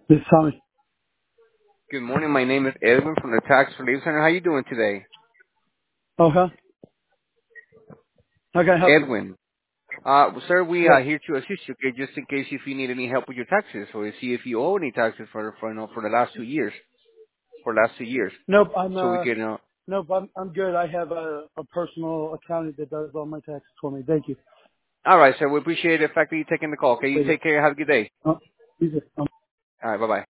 This is Tommy. Good morning. My name is Edwin from the Tax Relief Center. How you doing today? Okay. How can I help you? Edwin. Sir, we Yes. are here to assist you, okay, just in case if you need any help with your taxes or see if you owe any taxes for the last 2 years, for the last 2 years. Nope. So we can, Nope. I'm good. I have a personal accountant that does all my taxes for me. Thank you. all right, sir. We appreciate the fact that you're taking the call. Okay, you Thank you. take care. Have a good day. Easy. All right, bye-bye.